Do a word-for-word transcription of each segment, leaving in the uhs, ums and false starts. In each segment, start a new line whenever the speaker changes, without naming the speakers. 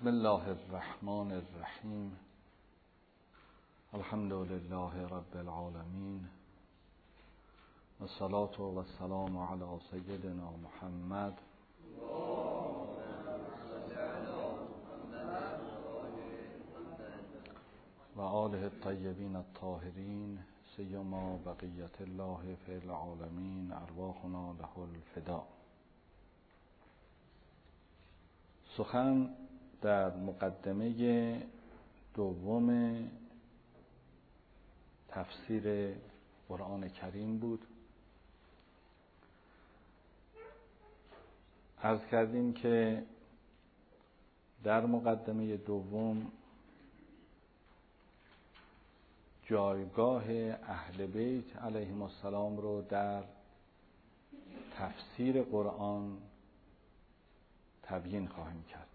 بسم الله الرحمن الرحیم. الحمد لله رب العالمین و الصلاة و السلام علی سیدنا محمد و آله الطیبین الطاهرین سیما بقیت الله فی العالمین ارواحنا له الفداء. سخن در مقدمه دوم تفسیر قرآن کریم بود. عرض کردیم که در مقدمه دوم جایگاه اهل بیت علیهم السلام رو در تفسیر قرآن تبیین خواهیم کرد.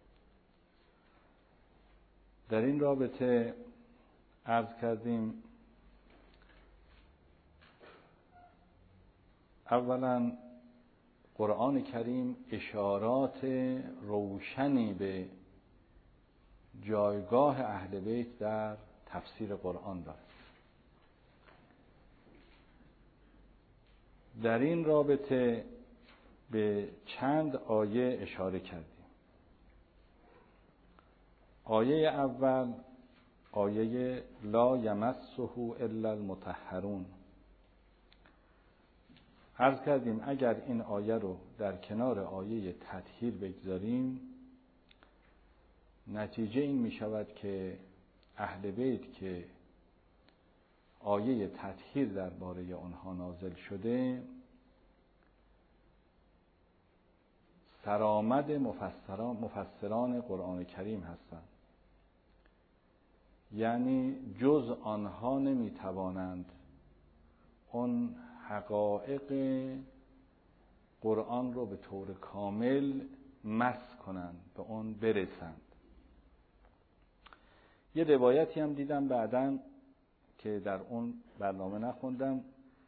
در این رابطه عرض کردیم اولا قرآن کریم اشارات روشنی به جایگاه اهل بیت در تفسیر قرآن دارد. در این رابطه به چند آیه اشاره کردیم. آیه اول آیه لا یمسه الا المطهرون. عرض کردیم اگر این آیه رو در کنار آیه تطهیر بگذاریم نتیجه این می شود که اهل بیت که آیه تطهیر درباره آنها نازل شده سرآمد مفسران مفسران قرآن کریم هستند، یعنی جز آنها نمیتوانند اون حقایق قرآن رو به طور کامل مس کنند، به اون برسند. یه روایتی هم دیدم بعداً که در اون برنامه نخوندم،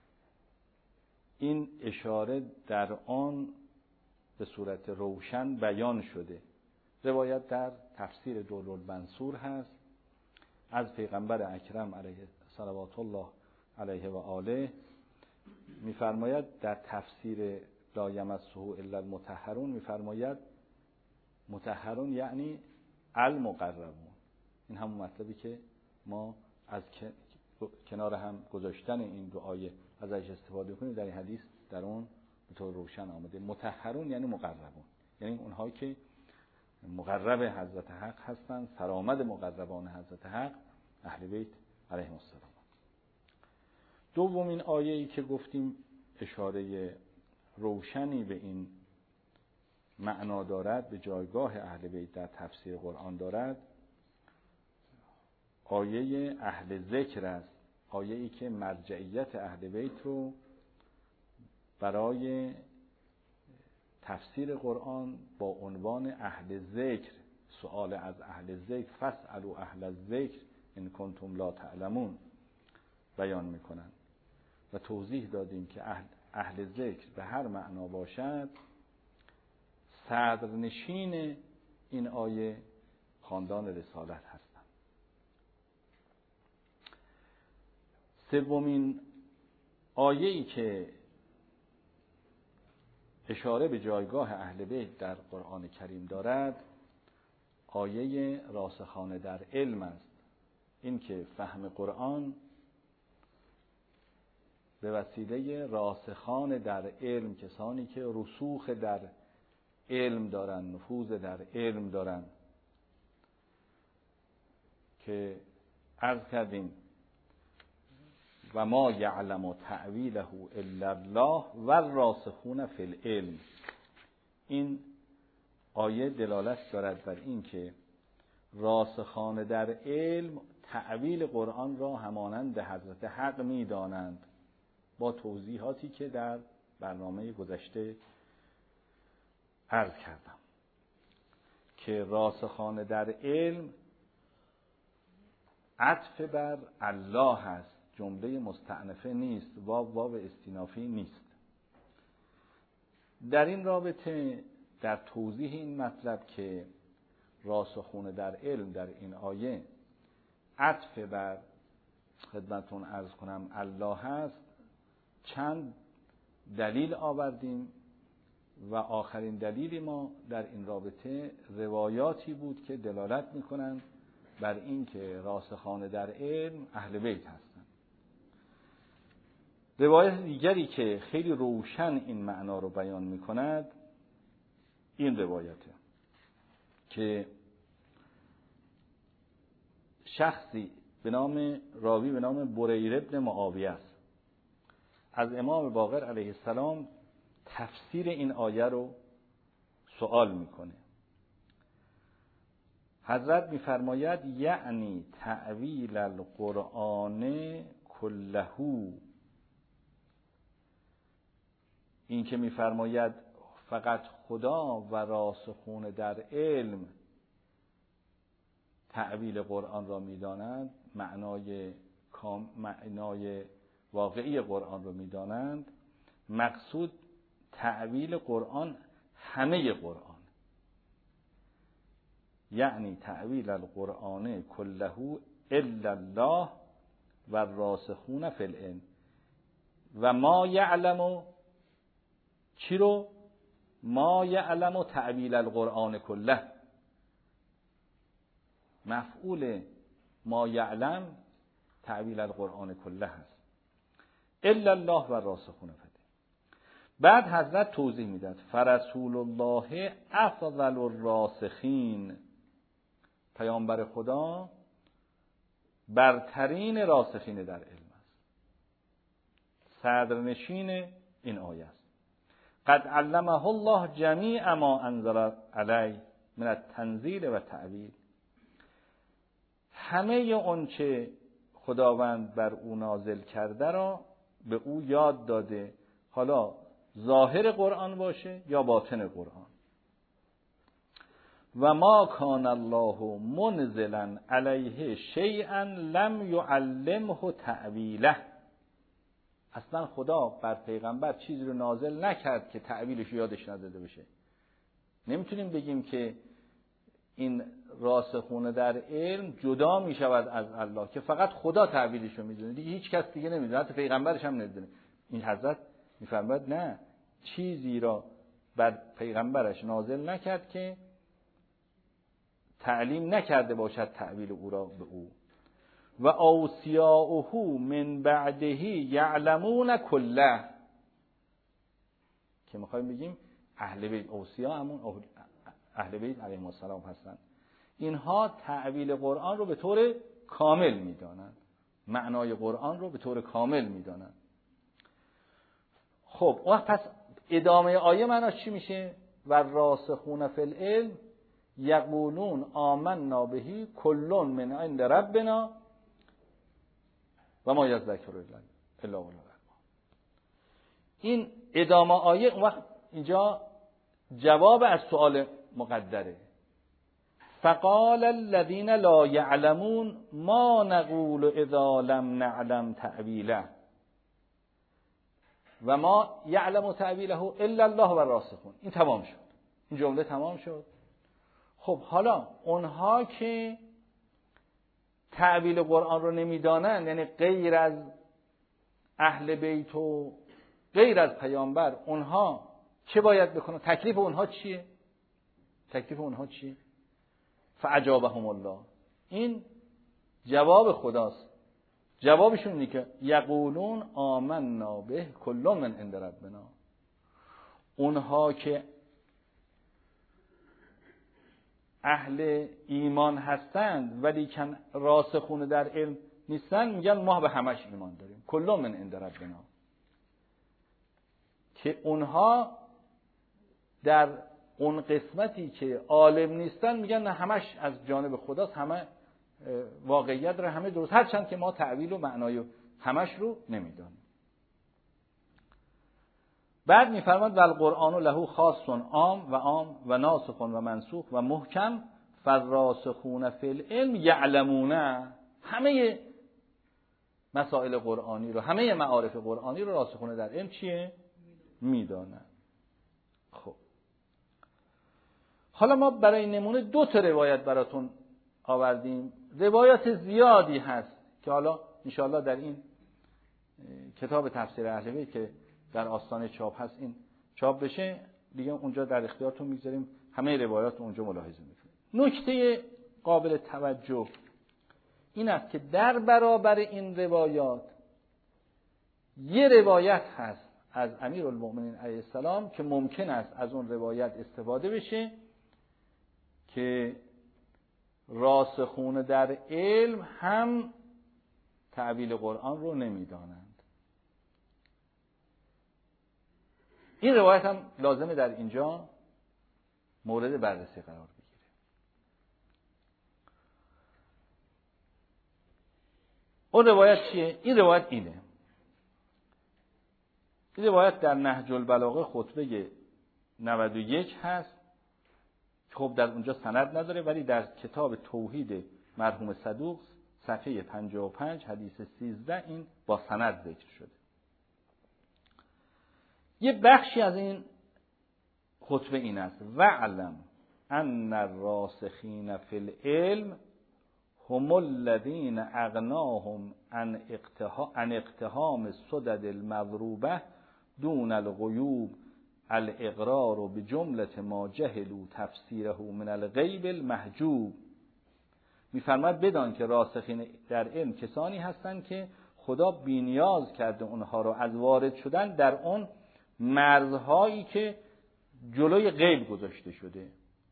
این اشاره در آن به صورت روشن بیان شده. روایت در تفسیر دورالمنصور هست از پیغمبر اکرم علیه صلوات الله علیه و آله، می‌فرماید در تفسیر لا یمسه الا المطهرون می‌فرماید مطهرون یعنی المقربون. این همون مطلبی که ما از کنار هم گذاشتن این دو آیه ازش استفاده کنیم در این حدیث در اون به طور روشن آمده. مطهرون یعنی مقربون، یعنی اونهایی که مقرب حضرت حق هستند، سرآمد مقربان حضرت حق اهل بیت علیهم السلام. دومین آیه‌ای که گفتیم اشاره روشنی به این معنا دارد، به جایگاه اهل بیت در تفسیر قرآن دارد، آیه اهل ذکر است. آیه‌ای که مرجعیت اهل بیت رو برای تفسیر قرآن با عنوان اهل ذکر، سؤال از اهل ذکر، فاسألوا اهل الذکر ان کنتم لا تعلمون، بیان میکنن و توضیح دادیم که اهل, اهل ذکر به هر معنا باشد صدرنشین این آیه خاندان رسالت هستند. سومین آیه‌ای که اشاره به جایگاه اهل بیت در قرآن کریم دارد آیه راسخان در علم است. این که فهم قرآن به وسیله راسخان در علم، کسانی که رسوخ در علم دارن، نفوذ در علم دارن، که عرض کردیم و ما یعلم تأویله الا الله و الراسخون فی العلم. این آیه دلالت دارد بر این که راسخان در علم تأویل قرآن را همانند حضرت حق می دانند، با توضیحاتی که در برنامه گذشته عرض کردم که راسخان در علم عطف بر الله هست، جمله مستأنفه نیست، واو واو استینافی نیست. در این رابطه در توضیح این مطلب که راسخون در علم در این آیه عطف بر خدمتون عرض کنم الله هست، چند دلیل آوردیم و آخرین دلیلی ما در این رابطه روایاتی بود که دلالت میکنند بر این که راسخان در علم اهل بیت هستند. روایت دیگری که خیلی روشن این معنا رو بیان میکند این روایته که شخصی به نام راوی به نام بریر ابن معاویه است، از امام باقر علیه السلام تفسیر این آیه رو سوال میکنه. حضرت میفرماید یعنی تأویل القرآن کلهو، این که میفرماید فقط خدا و راسخون در علم تأویل قرآن را میدانند، معنای کام معنای واقعی قرآن را میدانند، مقصود تأویل قرآن همه قرآن، یعنی تأویل القرآن کلهو الا الله و راسخون فی العلم و ما یعلم چی رو؟ ما یعلم تأویل القرآن کله، مفعول ما یعلم تأویل القرآن کله هست، الا الله و راسخون فی العلم. بعد حضرت توضیح میداد فرسول الله افضل الراسخین، پیامبر خدا برترین راسخین در علم است، صدرنشین این آیه است. قد علمه الله جمیع ما انزل علیه من التنزیل و تأویل، همه اون چه خداوند بر او نازل کرده را به او یاد داده، حالا ظاهر قرآن باشه یا باطن قرآن. و ما کان الله منزلا علیه شیئا لم یعلمه تأویله، اصلا خدا بر پیغمبر چیزی رو نازل نکرد که تأویلش یادش نداده بشه. نمیتونیم بگیم که این راسخونه در علم جدا میشود از الله که فقط خدا تأویلش رو میدونه، دیگه هیچ کس دیگه نمیدونه، حتی پیغمبرش هم نمیدونه. این حضرت میفرماید نه، چیزی را بر پیغمبرش نازل نکرد که تعلیم نکرده باشد تأویل او را به او. و اوصیاؤه من بعده یعلمون کله، که میخوایم بگیم اهل بیت، اوصیا همون اهل بیت علیهم السلام هستند، اینها تأویل قرآن رو به طور کامل میدانند، معنای قرآن رو به طور کامل میدانند. خب وقت پس ادامه آیه معناش چی میشه؟ و راسخون فی العلم یقولون آمنا بهی کل من عند ربنا و ما یذکر الا اولو الالباب. این ادامه آیه اون وقت اینجا جواب از سوال مقدره. فقال الذين لا يعلمون ما نقول اذا لم نعلم تأویله و ما یعلم تأویله الا الله و راسخون. این تمام شد، این جمله تمام شد. خب حالا اونها که تأویل قرآن رو نمیدانن، یعنی غیر از اهل بیت و غیر از پیامبر، اونها چه باید بکنن؟ تکلیف اونها چیه؟ تکلیف اونها چیه؟ فاجابهم الله، این جواب خداست. جوابشون اینه که یقولون آمنا به کل من عند ربنا، اونها که اهل ایمان هستند ولی کن راسخون در علم نیستن، میگن ما به همش ایمان داریم، کل من عند ربنا. که اونها در اون قسمتی که عالم نیستن میگن نه همش از جانب خداست، همه واقعیت رو همه درست، هرچند که ما تأویل و معنای همش رو نمیدانیم. بعد میفرماد والقرآن له خاص عام و عام و ناسخ و منسوخ و محکم فالراسخون فی العلم یعلمونه، همه مسائل قرآنی رو، همه معارف قرآنی رو راسخون در علم چیه؟ میدانن. خب حالا ما برای نمونه دو تا روایت براتون آوردیم. روایات زیادی هست که حالا انشاءالله در این کتاب تفسیر اهل بیت که در آستانه چاپ هست این چاپ بشه دیگه اونجا در اختیارتون میذاریم، همه روایات اونجا ملاحظه میکنیم. نکته قابل توجه این است که در برابر این روایات یه روایت هست از امیرالمؤمنین علیه السلام که ممکن است از اون روایت استفاده بشه که راسخون در علم هم تعبیل قرآن رو نمیدانند. این روایت هم لازمه در اینجا مورد بررسی قرار بگیره. اون روایت چیه؟ این روایت اینه. این روایت در نهج البلاغه خطبه نود و یک هست. خب در اونجا سند نداره، ولی در کتاب توحید مرحوم صدوق صفحه پنجاه و پنج حدیث سیزده این با سند ذکر شده. یه بخشی از این خطبه این است: وعلم ان الراسخین فی العلم هم الذین اغناهم عن اقتحام السدد المضروبه دون الغیوب الاقرار بجملة ما جهلوا تفسیره من الغیب المحجوب. میفرماید بدان که راسخین در علم کسانی هستند که خدا بی‌نیاز کرده اونها رو از وارد شدن در اون مرزهایی که جلوی غیب گذاشته شده.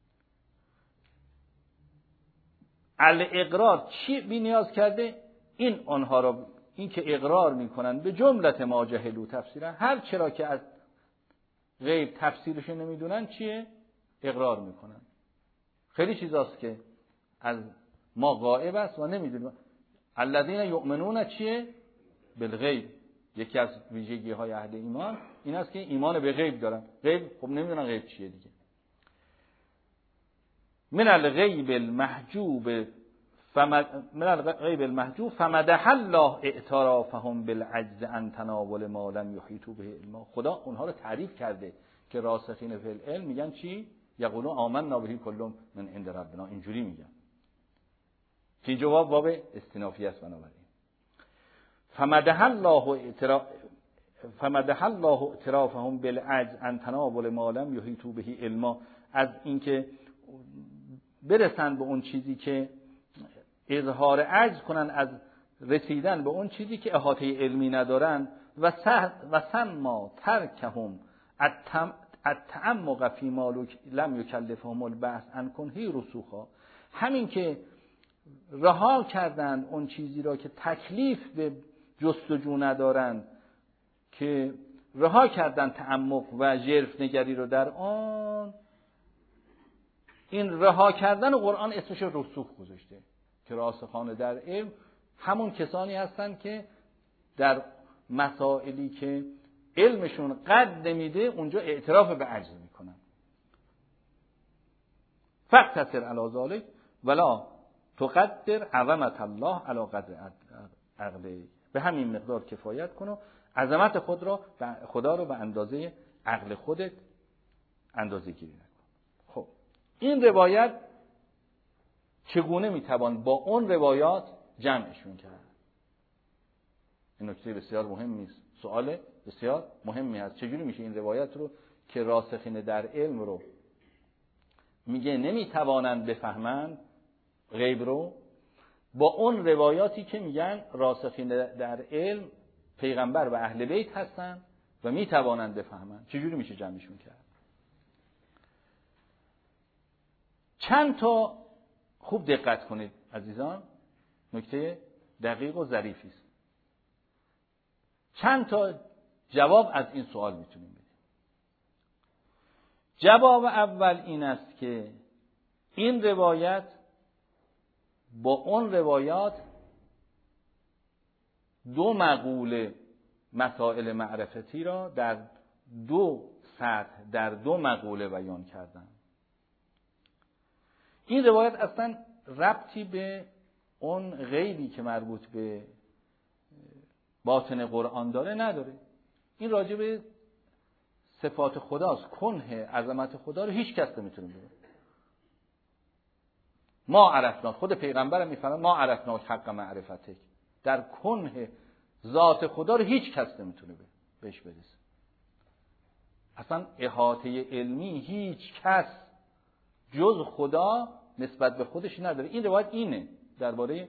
الاقرار چی بی‌نیاز کرده؟ این آنها رو، این که اقرار میکنن به جملة ما جهلوا تفسیره، هر چرا که از غیب تفسیرش نمیدونن چیه؟ اقرار میکنن. خیلی چیزاست که از ما غائب است و نمیدونیم. الذین یؤمنون چیه؟ بالغیب. یکی از ویژگی های اهل ایمان این است که ایمان به غیب دارن. غیب خب نمیدونن غیب چیه دیگه. من الغیب المحجوب فمد من الغیب المحجوب فمدح الله اعترافهم بالعجز عن تناول ما لم یحیطوا به علما. خدا اونها رو تعریف کرده که راسخین فی العلم میگن چی؟ یقولون آمنا به کل من عند ربنا. اینجوری میگن که جواب باب استینافی است. بنابراین فمدح الله اعتراف فمدح الله اعترافهم بالعجز عن تناول ما لم یحیطوا به علما، از اینکه برسن به اون چیزی که اظهار عجز کنن از رسیدن به اون چیزی که احاطه علمی ندارن. و و سما ترکهم التعمق فی ما لم یکلفهم البحث عن کنه رسوخا، همین که رها کردن اون چیزی را که تکلیف به جستجو ندارن، که رها کردن تعمق و ژرف نگری رو در آن، این رها کردن قرآن اسمش رسوخ گذاشته که راسخان در علم همون کسانی هستند که در مسائلی که علمشون قد نمیده اونجا اعتراف به عجز میکنن. فاقتصر علی ذلک ولا تقدر عظمت الله علی قدر عقله. به همین مقدار کفایت کن و عظمت خود را خدا رو به اندازه عقل خودت اندازه گیری نکن. خب این روایت چگونه میتوان با اون روایات جمعشون کرد؟ این نکته بسیار مهمی است. سوال بسیار مهمی است. چجوری میشه این روایت رو که راسخین در علم رو میگه نمیتوانند بفهمند غیب رو، با اون روایاتی که میگن راسخین در علم پیغمبر و اهل بیت هستن و میتوانند بفهمند، چجوری میشه جمعشون کرد؟ چند تا خوب دقت کنید عزیزان، نکته دقیق و ظریفی است. چند تا جواب از این سوال میتونیم بدیم. جواب اول این است که این روایت با اون روایات دو مقوله مسائل معرفتی را در دو سطح در دو مقوله بیان کردن. این روایت اصلا ربطی به اون غیبی که مربوط به باطن قرآن داره نداره. این راجع به صفات خداست. کنه عظمت خدا رو هیچ کس نمیتونه بگه. ما عرفنا، خود پیغمبر میفرماد ما عرفنا حق معرفتک، در کنه ذات خدا رو هیچ کس نمیتونه بهش برسه. اصلا احاطه علمی هیچ کس جز خدا نسبت به خودش نداره. این روایت اینه درباره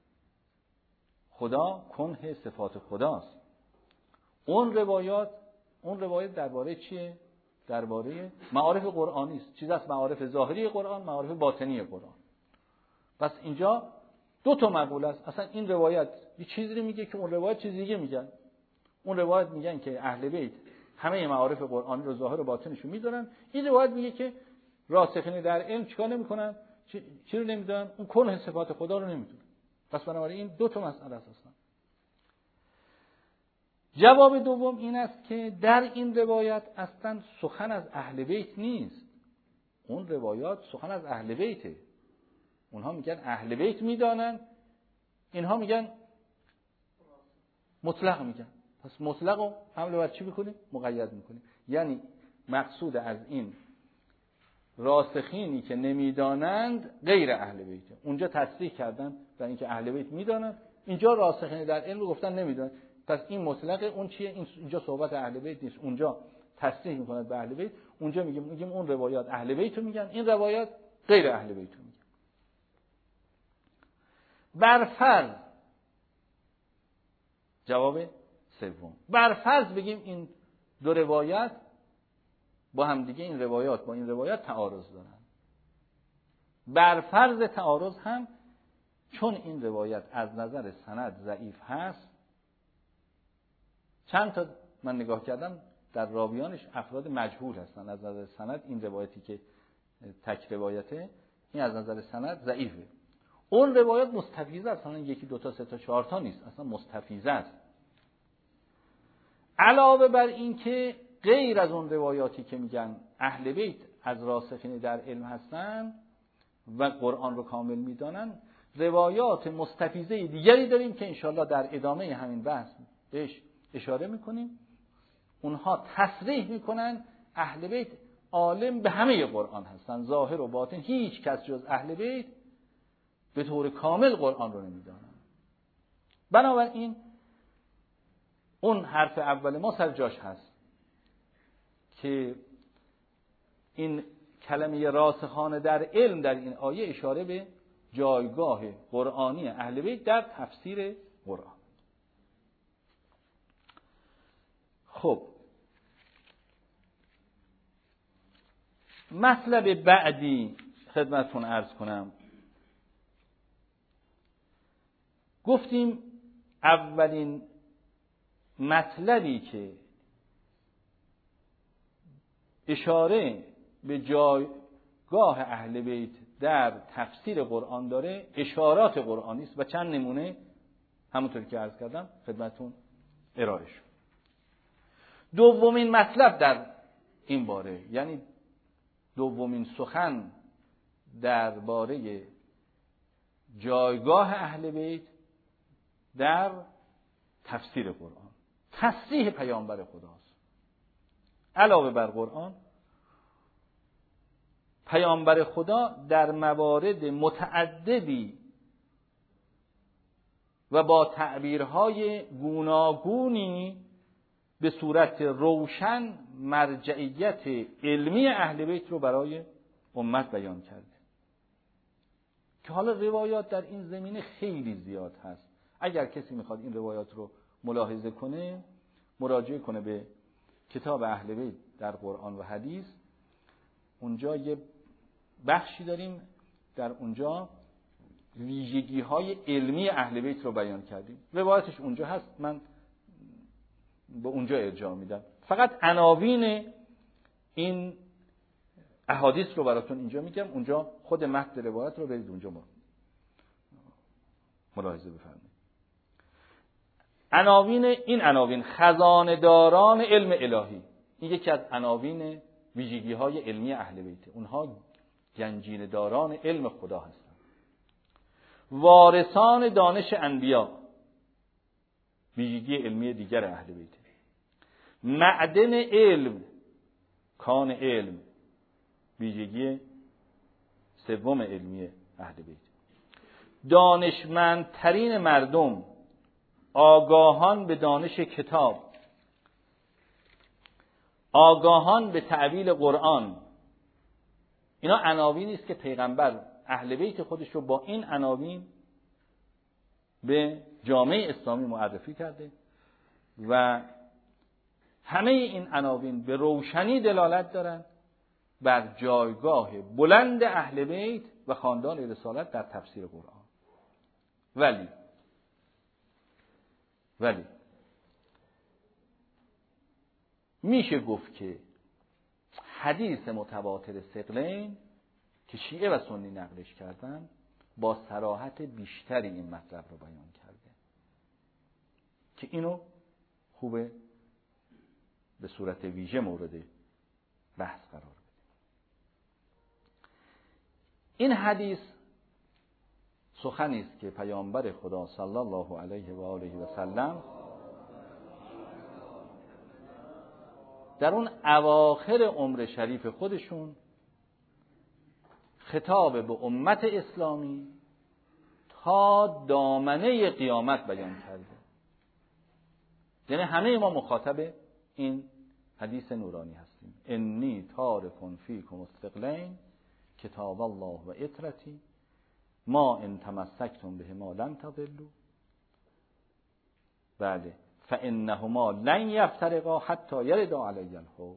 خدا، کنه صفات خداست. اون روایات اون روایت درباره چیه؟ درباره معارف قرآنی است. چیز از معارف ظاهری قرآن، معارف باطنی قرآن. پس اینجا دو تا مقوله است. اصلا این روایت یه چیزی رو میگه که اون روایت چیز دیگه میگن. اون روایت میگن که اهل بیت همه معارف قرآنی رو ظاهر و باطنش رو میدونن. این روایت میگه که راسخین در علم چیکار نمیکنن؟ چی, چی رو نمیدونن؟ اون کنه صفات خدا رو نمیدونن. پس بنابراین این دو تا مسئله است. اصلا جواب دوم این است که در این روایت اصلا سخن از اهل بیت نیست. اون روایات سخن از اهل بیته. اونها میگن اهل بیت میدانن، اینها میگن مطلق میگن. پس مطلق رو حمله بر چی میکنیم؟ مقید میکنیم. یعنی مقصود از این راسخینی که نمیدانند غیر اهل بیته. اونجا تصریح کردن در اینکه اهل بیت میدانند، اینجا راسخین در علم رو گفتن نمیدانند. پس این مطلقه، اون چیه؟ این اینجا صحبت اهل بیت نیست. اونجا تصریح میکنند به اهل بیت، اونجا میگیم میگیم اون روایات اهل بیت رو میگن، این روایات غیر اهل بیت رو میگن. برفرض جواب سوم، برفرض بگیم این دو روایت با هم دیگه، این روایات با این روایات تعارض دارن. برفرض تعارض هم چون این روایت از نظر سند ضعیف هست، چند تا من نگاه کردم در راویانش افراد مجهول هستن. از نظر سند این روایتی که تک روایته، این از نظر سند ضعیفه. اون روایت مستفیضه است، اصلا یکی دو تا سه تا چهار تا نیست، اصلا مستفیضه است. علاوه بر این که غیر از اون روایاتی که میگن اهل بیت از راسخین در علم هستن و قرآن رو کامل میدانن، روایات مستفیضه دیگری داریم که انشالله در ادامه همین بحث بهش اشاره میکنیم. اونها تصریح میکنن اهل بیت عالم به همه قرآن هستن، ظاهر و باطن. هیچ کس جز اهل بیت به طور کامل قرآن رو نمیدانن. بنابراین اون حرف اول ما سر جاش هست که این کلمه راسخان در علم در این آیه اشاره به جایگاه قرآنی اهل بیت در تفسیر قرآن. خب مطلب بعدی خدمتتون عرض کنم. گفتیم اولین مطلبی که اشاره به جایگاه اهل بیت در تفسیر قرآن داره اشارات قرآنی است و چند نمونه همونطور که عرض کردم خدمتتون ارائه شد. دومین مطلب در این باره، یعنی دومین سخن درباره جایگاه اهل بیت در تفسیر قرآن، تصریح پیامبر خداست. علاوه بر قرآن، پیامبر خدا در موارد متعددی و با تعبیرهای گوناگونی به صورت روشن مرجعیت علمی اهل بیت رو برای امت بیان کرده که حالا روایات در این زمینه خیلی زیاد هست. اگر کسی میخواد این روایات رو ملاحظه کنه، مراجعه کنه به کتاب اهل بیت در قرآن و حدیث. اونجا یه بخشی داریم، در اونجا ویژگی های علمی اهل بیت رو بیان کردیم. روایتش اونجا هست، من به اونجا ارجاع میدم. فقط عناوین این احادیث رو براتون اینجا میگم، اونجا خود متن روایت رو برید اونجا ملاحظه بفرمایید. عناوین این عناوین خزانه داران علم الهی، این یکی از عناوین ویژگی های علمی اهل بیت. اونها گنجینه داران علم خدا هستند. وارثان دانش انبیا، ویژگی علمی دیگر اهل بیت. معدن علم، کان علم، ویژگی سوم علمی اهل بیت. دانشمندترین مردم، آگاهان به دانش کتاب، آگاهان به تأویل قرآن. اینا عناوینی است که پیغمبر اهل بیت خودش رو با این عناوین به جامعه اسلامی معرفی کرده و همه این عناوین به روشنی دلالت دارند بر جایگاه بلند اهل بیت و خاندان رسالت در تفسیر قرآن. ولی ولی میشه گفت که حدیث متواتر ثقلین که شیعه و سنی نقلش کردن با صراحت بیشتری این مطلب رو بیان کرده که اینو خوبه به صورت ویژه مورد بحث قرار بده. این حدیث سخنی است که پیامبر خدا صلی الله علیه و آله و سلم در اون اواخر عمر شریف خودشون خطاب به امت اسلامی تا دامنه قیامت بیان کرده. یعنی همه ما مخاطب این حدیث نورانی هستیم. انی تارک فیکم الثقلین کتاب الله و اطرتی ما ان تمسکتم بهما لن تضلوا. بله فانهما لن یفترقا حتی یردا علی الحوض.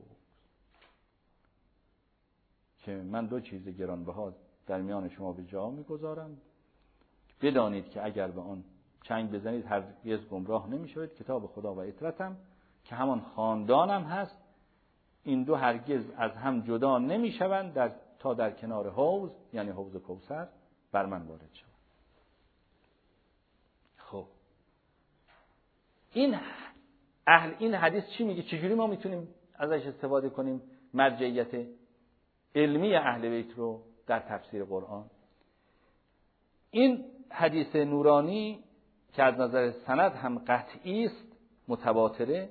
که من دو چیز گرانبها در میان شما به جا میگذارم، بدانید که اگر به آن چنگ بزنید هرگز گمراه نمیشوید. کتاب خدا و اطرتم که همان خاندانم هست، این دو هرگز از هم جدا نمیشوند در تا در کنار حوض، یعنی حوض کوثر، بر من وارد شوند. خب این اهل این حدیث چی میگه؟ چجوری ما میتونیم ازش استفاده کنیم مرجعیت علمی اهل بیت رو در تفسیر قرآن؟ این حدیث نورانی که از نظر سند هم قطعی است، متواتره،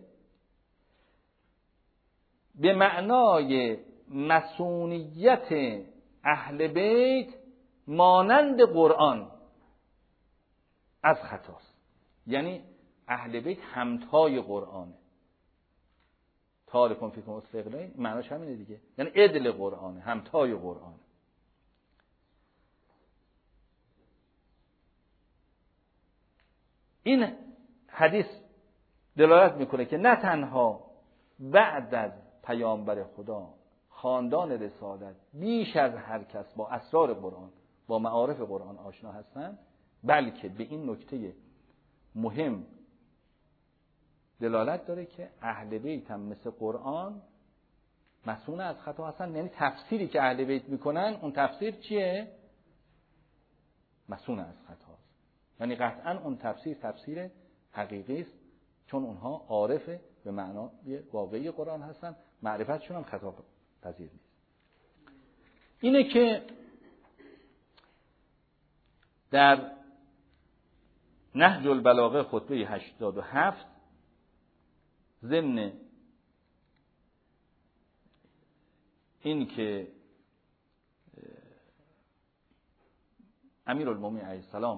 به معنای مسئولیت اهل بیت مانند قرآن از خطاست. یعنی اهل بیت همتای قرآنه. تارکون فیکم الثقلین معناش همینه دیگه، یعنی عدل قرآنه، همتای قرآنه. این حدیث دلالت میکنه که نه تنها بعد از پیامبر خدا خاندان رسالت بیش از هر کس با اسرار قرآن، با معارف قرآن آشنا هستند، بلکه به این نکته مهم دلالت داره که اهل بیت هم مثل قرآن مسئول از خطا هستن. یعنی تفسیری که اهل بیت میکنن، اون تفسیر چیه؟ مسئول از خطا است. یعنی قطعا اون تفسیر تفسیر حقیقی است، چون اونها عارف به معنای واقعی قرآن هستن، معرفتشون هم خطا پذیر نیست. اینه که در نهج البلاغه خطبه هشتاد و هفت ضمن این که امیرالمومنین علیه السلام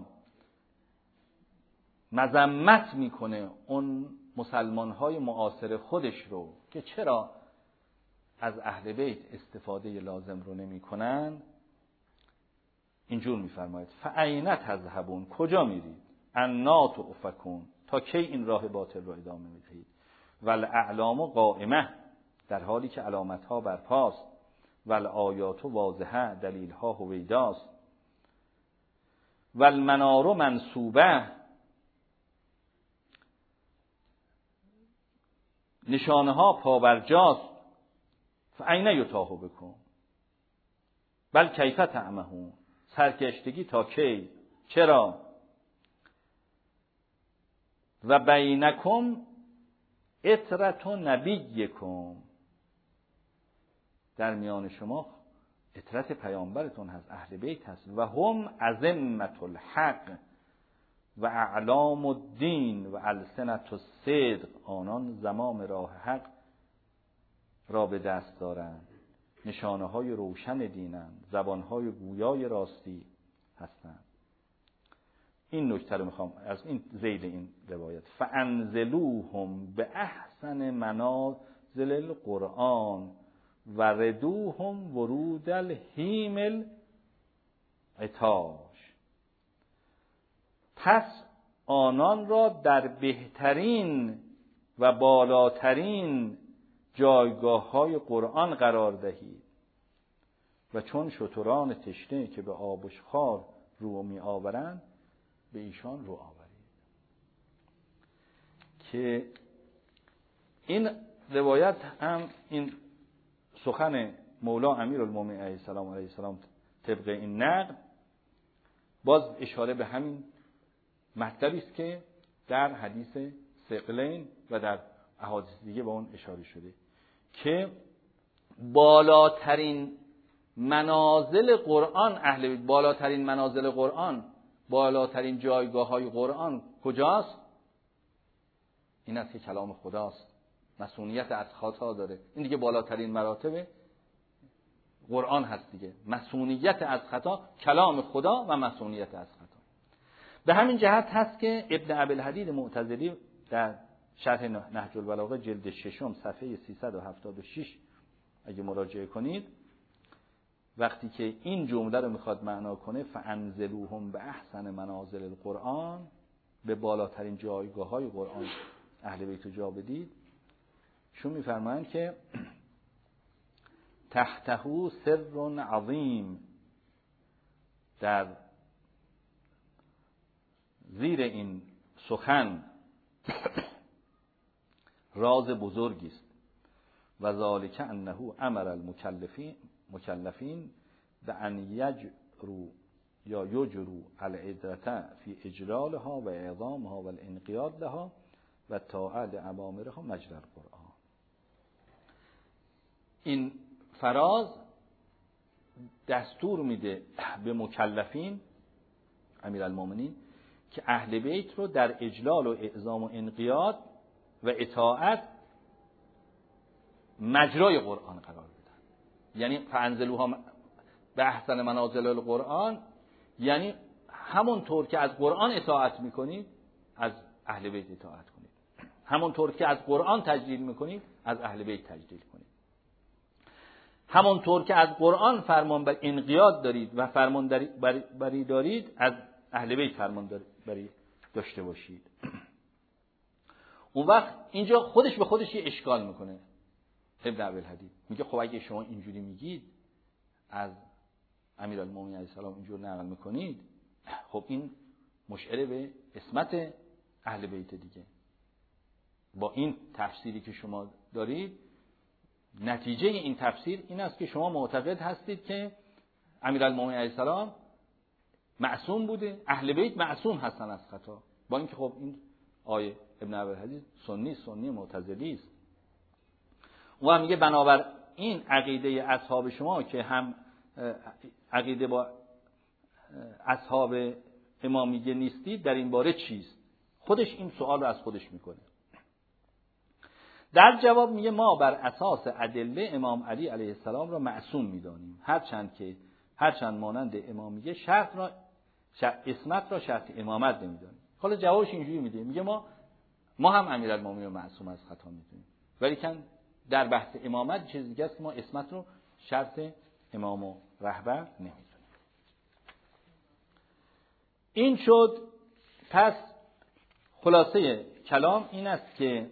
مذمت میکنه اون مسلمان‌های معاصر خودش رو که چرا از اهل بیت استفاده لازم رو نمی‌کنن، اینجور می‌فرماید فأین تذهبون، کجا میرید؟ انا تؤفکون، تا کی این راه باطل رو ادامه میدهید؟ والاعلام قائمه، در حالی که علامت‌ها برپاست، والآیات واضحه، دلیل‌ها هویداست، والمنار منصوبه، نشانه ها پابرجاست، فأین یتاه بکن بل کیف تعمهون، سرکشتگی تا کی؟ چرا؟ و بینکم اطرت نبیکم، در میان شما اطرت پیامبرتون هست، اهل بیت هست، و هم ازمة الحق و اعلام الدین و السنت الصدق، آنان زمام راه حق را به دست دارند، نشانه های روشن دینند، زبان های گویای راستی هستند. این نکته رو میخوام از این ذیل این روایت فانزلوهم به احسن منازل القرآن و ردوهم ورود الهیم العطاش. پس آنان را در بهترین و بالاترین جایگاه های قرآن قرار دهید و چون شتران تشنه که به آبشخوار رو می آورند به ایشان رو آورید. که این روایت هم این سخن مولا امیرالمومنین علیه السلام علیه السلام طبق این نقل باز اشاره به همین مطلبی است که در حدیث ثقلین و در احادیث دیگه به اون اشاره شده که بالاترین منازل قرآن اهل بیت، بالاترین منازل قرآن، بالاترین جایگاه های قرآن کجاست؟ این است که کلام خداست، مسئولیت از خطا داره. این دیگه بالاترین مراتب قرآن هست دیگه، مسئولیت از خطا، کلام خدا و مسئولیت از خطا. به همین جهت هست که ابن ابی‌الحدید معتزلی در شرح نهج البلاغه جلد ششم صفحه سیصد و هفتاد و شش اگه مراجعه کنید، وقتی که این جمله رو میخواد معنا کنه فانزلوهم به احسن منازل القرآن، به بالاترین جایگاه های قرآن اهل بیت رو جا بدید، شون میفرمایند که تحته سر عظیم، در زیر این سخن راز بزرگی است و ذالک انه امر المکلفین مکلفین به ان یجروا یا یجروا العدة فی اجلالها و اعظامها و الانقیاد لها و طاعت اوامرها مجرى القرآن. این فراز دستور میده به مکلفین امیرالمومنین که اهل بیت رو در اجلال و اعظام و انقیاد و اطاعت مجرای قرآن قرار بدن. یعنی فانزلوها به احسن منازل القرآن، یعنی همونطور که از قرآن اطاعت میکنید از اهل بیت اطاعت کنید، همونطور که از قرآن تجلیل میکنید از اهل بیت تجلیل کنید، همونطور که از قرآن فرمان بر انقیاد دارید و فرمان بری دارید از اهل بیت فرمان بری داشته باشید. اون وقت اینجا خودش به خودش یه اشکال میکنه ابن ابی‌الحدید، میگه خب اگه شما اینجوری میگید از امیرالمومنین علیه السلام اینجور نقل میکنید، خب این مشعر به عصمت اهل بیت دیگه. با این تفسیری که شما دارید، نتیجه این تفسیر این است که شما معتقد هستید که امیرالمومنین علیه السلام معصوم بوده، اهل بیت معصوم هستن از خطا، با اینکه خب این آیه ابن ابی‌الحدید سنی سنی معتزلی است. و هم میگه بنابر این عقیده اصحاب شما که هم عقیده با اصحاب امامیه نیستید، در این باره چیست؟ خودش این سوال رو از خودش میکنه. در جواب میگه ما بر اساس ادله امام علی علیه السلام را معصوم میدانیم، هرچند که هرچند مانند امامیه شرط را عصمت را شرط امامت نمیدانیم. حالا جوابش اینجوری میده، میگه ما ما هم امیرالمومنین رو معصوم از خطا میدونیم، ولی کن در بحث امامت چیزی دیگه است که ما عصمت رو شرط امام و رهبر نمیدونیم. این شد. پس خلاصه کلام این است که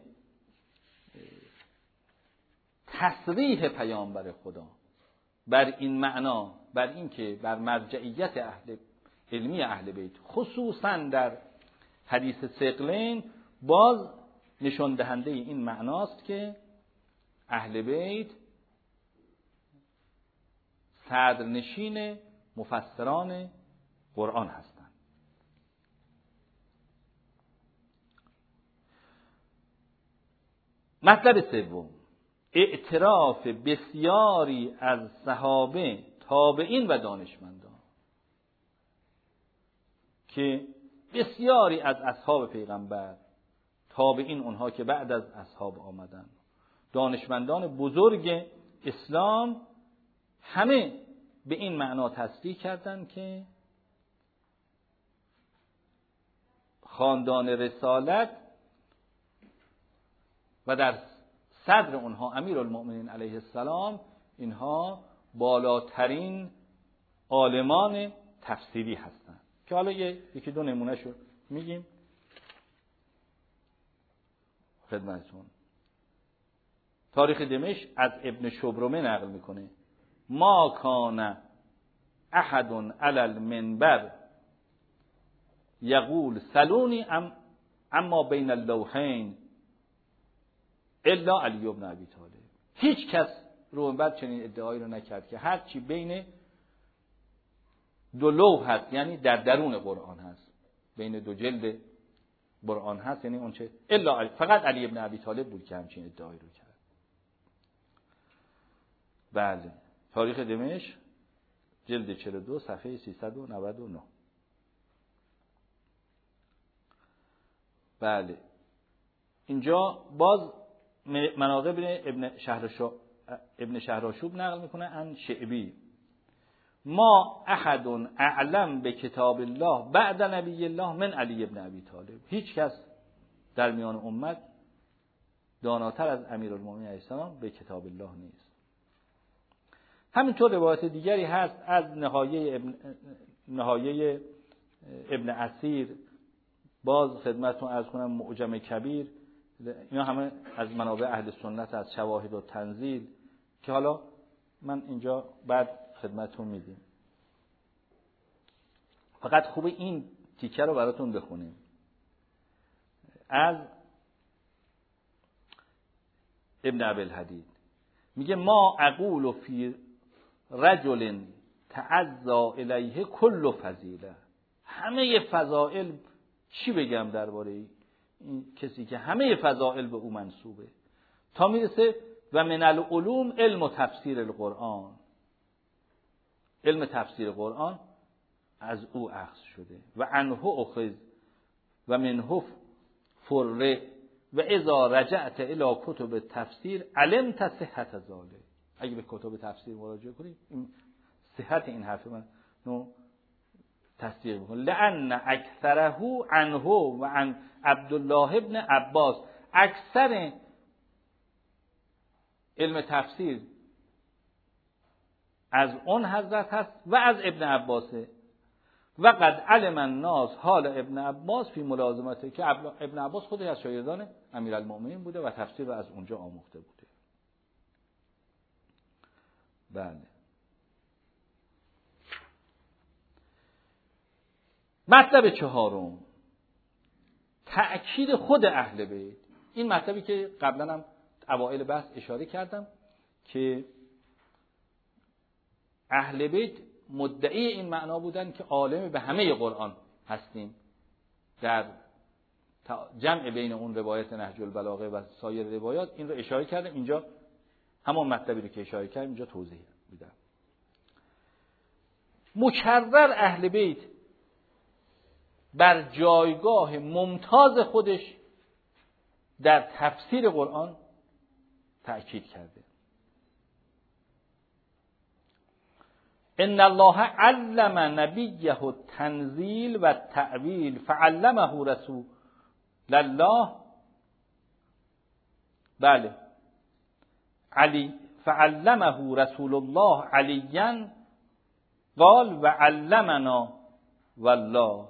تصریح پیامبر خدا بر این معنا، بر این که بر مرجعیت اهل علمی اهل بیت خصوصا در حدیث ثقلین باز نشان دهنده این معناست که اهل بیت صدرنشین مفسران قرآن هستند. مطلب سوم، اعتراف بسیاری از صحابه، تابعین و دانشمندان که بسیاری از اصحاب پیغمبر، تابعین اونها که بعد از اصحاب آمدن، دانشمندان بزرگ اسلام، همه به این معنا تصریح کردند که خاندان رسالت و در صدر اونها امیرالمؤمنین علیه السلام، اینها بالاترین عالمان تفسیری هستند که حالا یکی دو نمونهشو میگیم خدمتتون. تاریخ دمشق از ابن شبرمه نقل میکنه ما کان احد علی المنبر یقول سلونی ام اما بین اللوحین الا علی بن ابی طالب. هیچ کس رو بعد چنین ادعایی رو نکرد که هر چی بین دو لوح هست، یعنی در درون قرآن هست، بین دو جلد قرآن هست، یعنی اون چه الا علی، فقط علی ابن ابی طالب بود که همچین ادعایی رو کرد. بله، تاریخ دمشق جلد چهل و دو صفحه سیصد و نود و نه. بله، اینجا باز مناقب ابن شهرشو ابن شهراشوب نقل میکنه عن شعبی ما احد اعلم به کتاب الله بعد نبی الله من علی ابن ابی طالب. هیچ کس در میان امت داناتر از امیرالمومنین علیه السلام به کتاب الله نیست. همینطور روایت دیگری هست از نهایه ابن نهایه ابن اسیر، باز خدمتتون عرض کنم معجم کبیر، اینا همه از منابع اهل سنت، از شواهد و تنزیل که حالا من اینجا بعد خدمتتون میدیم. فقط خوبه این تیکه رو براتون بخونیم. از ابن ابوالحدید میگه ما اقول فی رجل تعزى الیه کل فضیله. همه فضائل، چی بگم درباره این کسی که همه فضائل به او منسوبه، تا میرسه و من العلوم علم و تفسیر القرآن. علم تفسیر قرآن از او اخذ شده و عنه اخذ و منه فر و اذا رجعت الى کتب تفسیر علمت صحت ذلك. اگه به کتب تفسیر مراجعه کنید این صحت این حرف من نو تصدیق میکنه. لان اکثره عنه و عن عبدالله ابن عباس. اکثر علم تفسیر از اون حضرت هست و از ابن عباسه. و قد علم الناس حال ابن عباس فی ملازمته، که ابن عباس خودش از شاگردان امیرالمؤمنین بوده و تفسیر رو از اونجا آموخته بوده. بله. مطلب چهارم، تأکید خود اهل بیت. این مطلبی که قبلا هم اوائل بحث اشاره کردم که اهل بیت مدعی این معنا بودن که عالم به همه قرآن هستیم. در جمع بین اون روایت نهج البلاغه و سایر روایات این رو اشاره کردم. اینجا همون مطلبی رو که اشاره کردم اینجا توضیح میدم. مکرر اهل بیت بر جایگاه ممتاز خودش در تفسیر قرآن تأکید کرده. ان الله علم نبیه التنزیل و التأویل فعلمه رسول الله. بله، علی فعلمه رسول الله علیا قال و علمنا والله.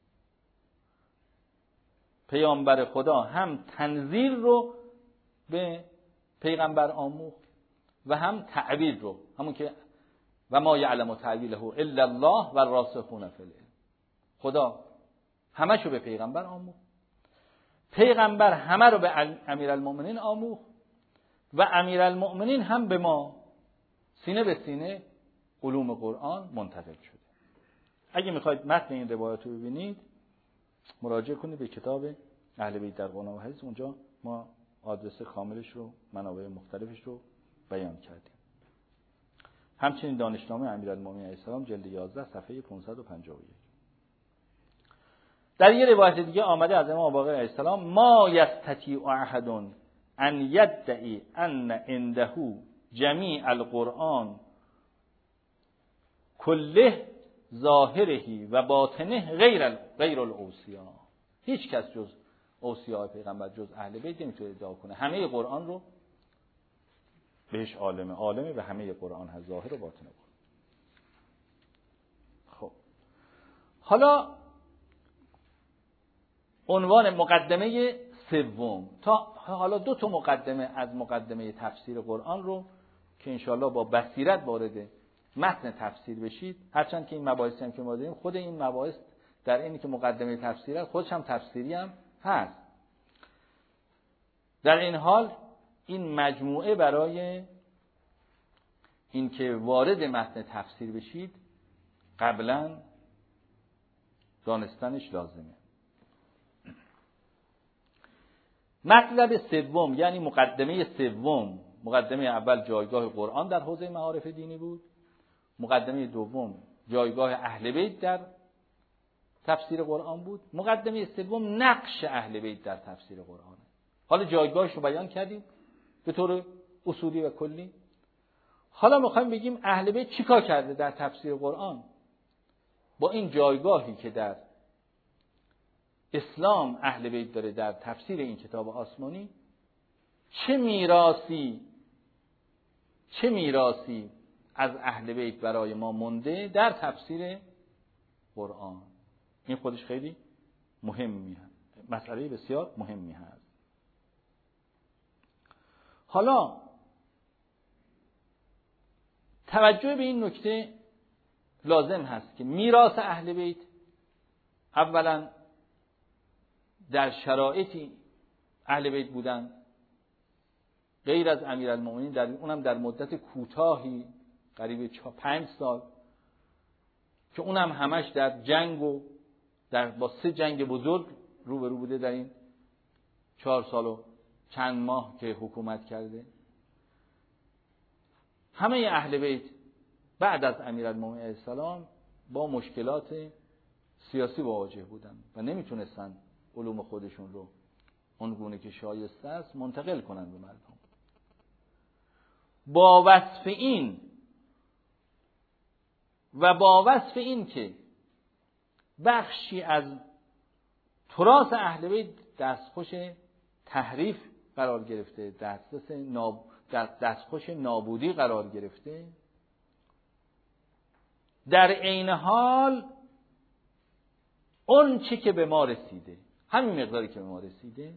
پیامبر خدا هم تنزیل رو به پیغمبر آموخت و هم تعویل رو، همون که و ما یعلم تعویله الا الله و الراسخون فی العلم. خدا همه شو به پیغمبر آموخت، پیغمبر همه رو به امیرالمؤمنین آموخت و امیرالمؤمنین هم به ما سینه به سینه علوم قرآن منتقل شده. اگه میخواید متن این روایت رو ببینید مراجعه کنید به کتاب اهل بیت در قرآن و حدیث. اونجا ما آدرس کاملش رو، منابع مختلفش رو بیان کردیم. همچنین دانشنامه امیرالمومنین علیه السلام جلد یازده صفحه پانصد و پنجاه و یک. در یه روایت دیگه آمده از امام باقر علیه السلام ما یستطیع احد ان یدعی ان عنده جمیع القرآن کله ظاهره و باطنه غیر غیر الاوصیا. هیچ کس جز اوصیاء پیغمبر، جز اهل بیت نمیتونه ادعا کنه همه قرآن رو بهش عالمه. عالمه به همه قرآن هست، ظاهر و باطن قرآن. خب حالا عنوان مقدمه سوم. تا حالا دو تا مقدمه از مقدمه تفسیر قرآن رو که انشاءالله با بصیرت وارد متن تفسیر بشید، هرچند که این مباحثی هم که ما داریم خود این مباحث در اینی که مقدمه تفسیر است خودش هم تفسیری هم هست. در این حال این مجموعه برای اینکه وارد متن تفسیر بشید قبلا دانستنش لازمه. مطلب سوم یعنی مقدمه سوم، مقدمه اول جایگاه قرآن در حوزه معارف دینی بود، مقدمه دوم جایگاه اهل بیت در تفسیر قرآن بود، مقدمه سوم نقش اهل بیت در تفسیر قرآن. حالا جایگاهش رو بیان کردیم به طور اصولی و کلی. حالا میخوایم بگیم اهل بیت چیکار کرده در تفسیر قرآن، با این جایگاهی که در اسلام اهل بیت داره در تفسیر این کتاب آسمانی، چه میراثی چه میراثی از اهل بیت برای ما مونده در تفسیر قرآن. این خودش خیلی مهمی هست، مسئله بسیار مهمی هست. حالا توجه به این نکته لازم هست که میراث اهل بیت اولا در شرایطی اهل بیت بودن غیر از امیرالمومنین، در اونم در مدت کوتاهی قریب پنج سال که اونم همش در جنگ و در با سه جنگ بزرگ روبرو بوده در این چهار سال و چند ماه که حکومت کرده. همه اهل بیت بعد از امیرالمومنین علیه السلام با مشکلات سیاسی مواجه بودن و نمیتونستن علوم خودشون رو اونگونه که شایسته است منتقل کنن به مردم. با وصف این و با وصف این که بخشی از تراث اهل بیت دستخوش تحریف قرار گرفته، دسترس ناب... دستخوش نابودی قرار گرفته، در عین حال اون چی که به ما رسیده، همین مقداری که به ما رسیده،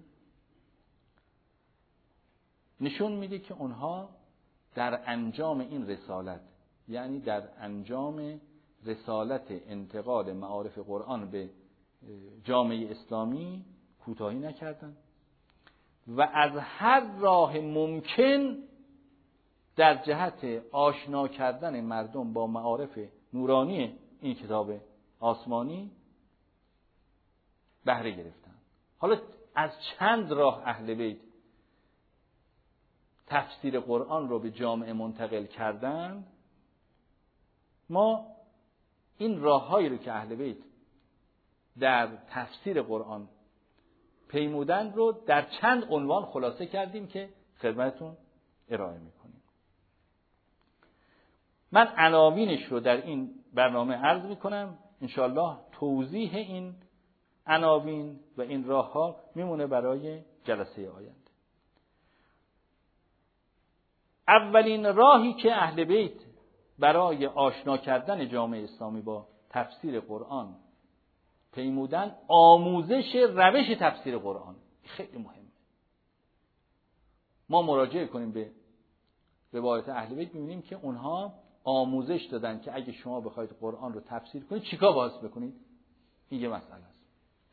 نشون میده که اونها در انجام این رسالت، یعنی در انجام رسالت انتقال معارف قرآن به جامعه اسلامی کوتاهی نکردند و از هر راه ممکن در جهت آشنا کردن مردم با معارف نورانی این کتاب آسمانی بهره گرفتند. حالا از چند راه اهل بیت تفسیر قرآن رو به جامعه منتقل کردند، ما این راههایی رو که اهل بیت در تفسیر قرآن پیمودند رو در چند عنوان خلاصه کردیم که خدمتتون ارائه میکنیم. من عناوینش رو در این برنامه عرض میکنم، انشاءالله توضیح این عناوین و این راهها میمونه برای جلسه آینده. اولین راهی که اهل بیت برای آشنا کردن جامعه اسلامی با تفسیر قرآن پیمودن، آموزش روش تفسیر قرآن. خیلی مهمه. ما مراجعه کنیم به روایت اهل بیت می‌بینیم که اونها آموزش دادن که اگه شما بخواید قرآن رو تفسیر کنید چیکار باید بکنید. این یه مسئله است.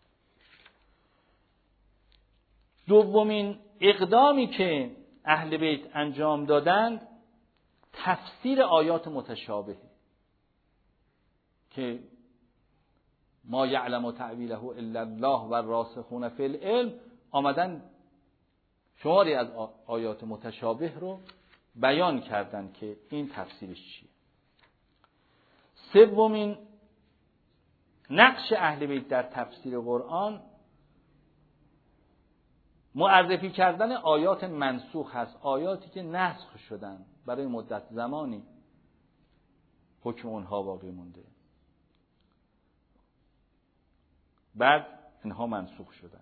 دومین اقدامی که اهل بیت انجام دادند تفسیر آیات متشابه که ما یعلم تعویله الا الله و الراسخون فی العلم، آمدن شماری از آیات متشابه رو بیان کردن که این تفسیرش چیه. سومین نقش اهل بیت در تفسیر قرآن معرفی کردن آیات منسوخ هست، آیاتی که نسخ شدن برای مدت زمانی حکم اونها باقی مونده. بعد اینها منسوخ شدن.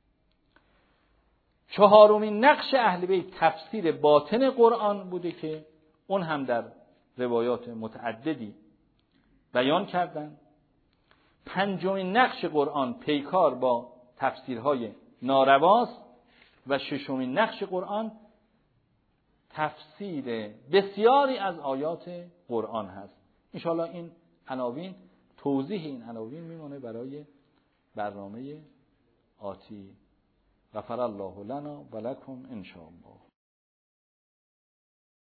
چهارمین نقش اهل بیت تفسیر باطن قرآن بوده که اون هم در روایات متعددی بیان کردن. پنجمین نقش قرآن پیکار با تفسیرهای نارواست و ششمین نقش قرآن تفسیر بسیاری از آیات قرآن هست. انشاءالله این عناوین، توضیح این عناوین میمونه برای برنامه آتی. غفر الله لنا و لکم ان شاء الله.